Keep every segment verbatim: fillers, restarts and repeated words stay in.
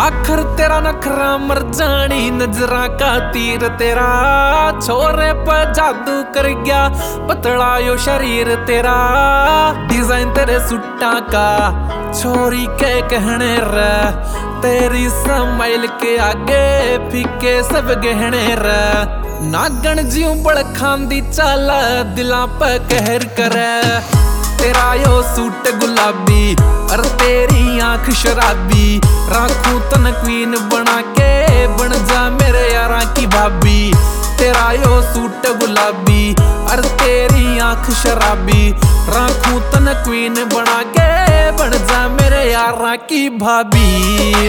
आखिर तेरा नखरा मर जानी नजरा का तीर तेरा छोरे पर जादू कर गया पतला यो शरीर तेरा डिजाइन तेरे सुट्टा का छोरी के कहने रे तेरी स्माइल के आगे फीके सब गहने रे नागण जीव बड़ खांदी चाल दिला पे कहर करे तेरा यो सूट गुलाबी और तेरी आंख शराबी राखूं तन क्वीन बना के बन जा मेरे यारा की भाभी तेरा यो सूट गुलाबी और तेरी आंख शराबी राखूं तन क्वीन बना के बन जा मेरे यारा की भाभी।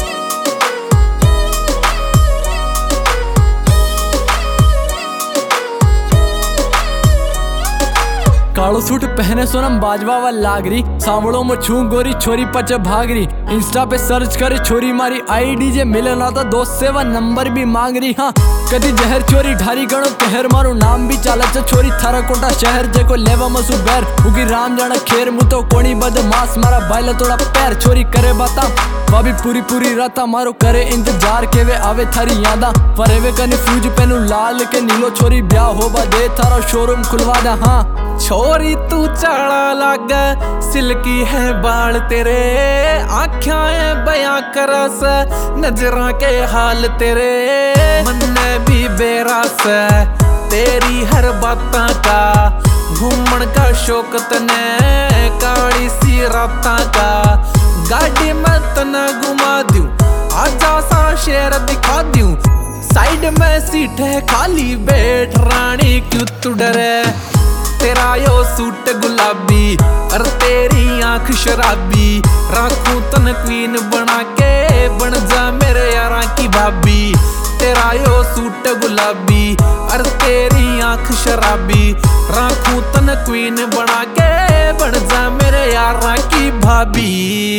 कालो सूट पहने सोनम बाजवा व लागरी सांवड़ो में छू गोरी छोरी पच भागरी इंस्टा पे सर्च करे छोरी मारी आईडी जे मिले ना तो दोस्त से व नंबर भी मांग रही। हाँ कदी जहर चोरी ढारी गणो कहर मारो नाम भी चालच छोरी थारा कोटा शहर जे को लेवा मसू बैर उगी राम जाना खेर मु तो कोणी बदमाश मारा बाइला तोड़ा पैर छोरी करे बाता भाभी पूरी पूरी राता मारो करे इंतजार के वे आवे थारी यादा फरे वे कने फ्यूज पेनू लाल के नीलो छोरी ब्याह होबा दे थारा शोरूम खुलवा दा। हाँ छोरी तू चाड़ा लाग सिल्की है बाल तेरे आँखियां बयां करस नजरा के हाल तेरे मन भी बेरास तेरी हर बातां का घूमन का शौक तने काली सी रातां का गाड़ी में तना घुमा दूं आजा सा शेर दिखा दूं साइड में सीट है खाली बैठ रानी क्यों तू डरे तेरा यो सूट गुलाबी और तेरी आंख शराबी राखूं तन क्वीन बना के बन जा मेरे यारा की भाभी तेरा यो सूट गुलाबी और तेरी आंख शराबी राखूं तन क्वीन बना के बन जा मेरे यारा की भाभी।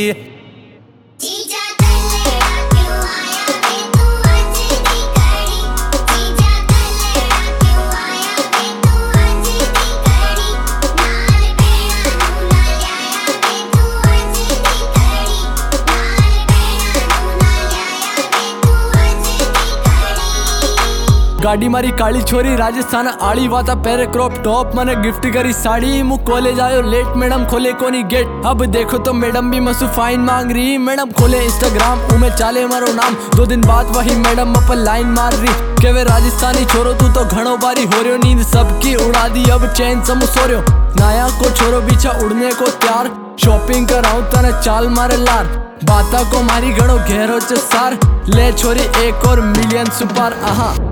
गाड़ी मारी काली छोरी राजस्थान आड़ी वाता पैरे क्रॉप टॉप मने गिफ्ट करी साड़ी मु कॉलेज आयो लेट मैडम खोले कोनी गेट अब देखो तो मैडम भी मसु फाइन मांग रही मैडम खोले इंस्टाग्राम उमे चाले मारो नाम दो दिन बाद वही मैडम अपन लाइन मार रही के वे राजस्थानी छोरो तू तो घणो बारी हो रयो नींद सबकी उड़ा दी अब चैन समु सोर्यो नाया को छोरो पीछा उड़ने को तैयार शॉपिंग कराऊं तने चाल मारे लार बाता को मारी घणो घेरो च सार ले छोरी एक और मिलियन सुपार आहा।